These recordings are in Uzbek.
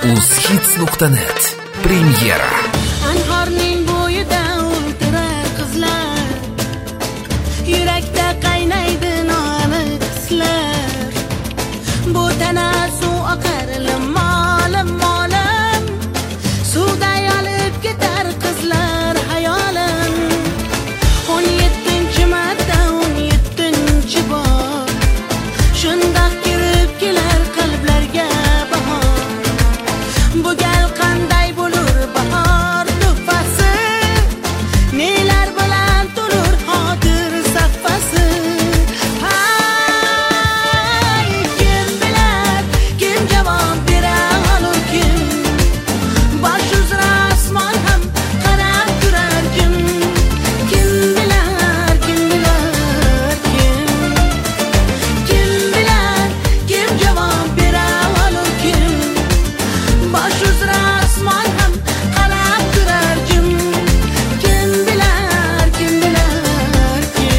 uzhits.net premyera. Anhorning bo'yida o'ltirar qizlar, yurakda qaynaydi noaniq hislar. Bu tana suv oqar molim molim, suvday olib ketar qizlar hayolim. 17 marta 17 bor shundoq kirib kelar qalblarga bahor. Bu gal qanday bo'lur bahor tuhfasi, nelar bilan to'lur xotir safhasi. Hay, kim bilar, kim javob bera olur, kim bosh uzra osmon ham qarab turar, kim bilar, kim bilar, kim bilar, kim javob bera olur, kim bosh uzra osmon ham qarab turar, kim bilar, kim bilar,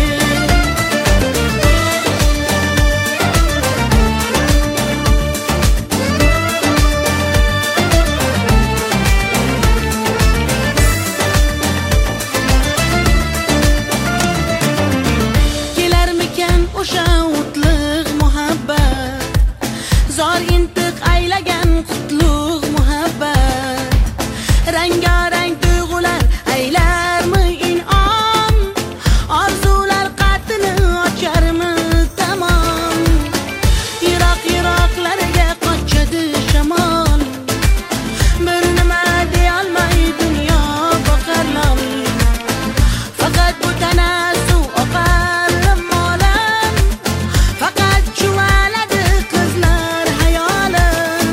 kelarmikan o'sha o'tliq muhabbat, zor intiq aylagan qutlug' muhabbat. Rangarang tuyg'ular aylarmi in'om, orzular qatini ocharmi tamom. Yiroqlarga qochadi shamol, bir nima deyolmay dunyo boqar lol. Faqat bu tana suv oqar molim, faqat chuvaladi qizlar hayolim.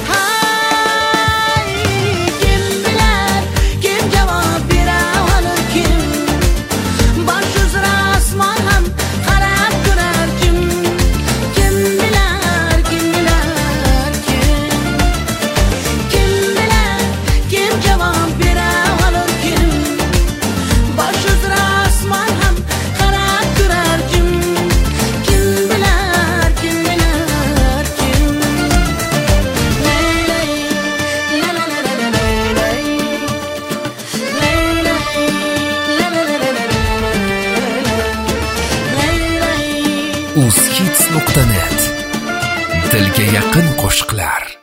Hay, kim bilar, kim javob bera olur, kim bosh uzra osmon ham qarab turar, kim bilar, kim bilar, kim bilar, kim javob bera olur, kim bosh uzra osmon ham qarab turar, kim bilar, kim bilar, Laylay, la la la la la laylay, laylay, la la la la la laylay. uzhits.net, dilga yaqin qo'shiqlar.